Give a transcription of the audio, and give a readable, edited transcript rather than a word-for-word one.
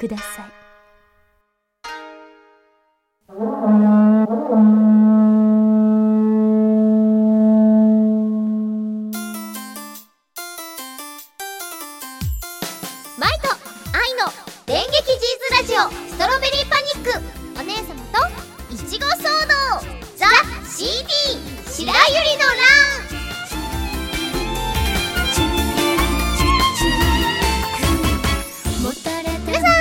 ください。 マイと愛の電撃ジーズラジオストロベリーパニック、お姉様といちご騒動ザ・ CD 白百合のラ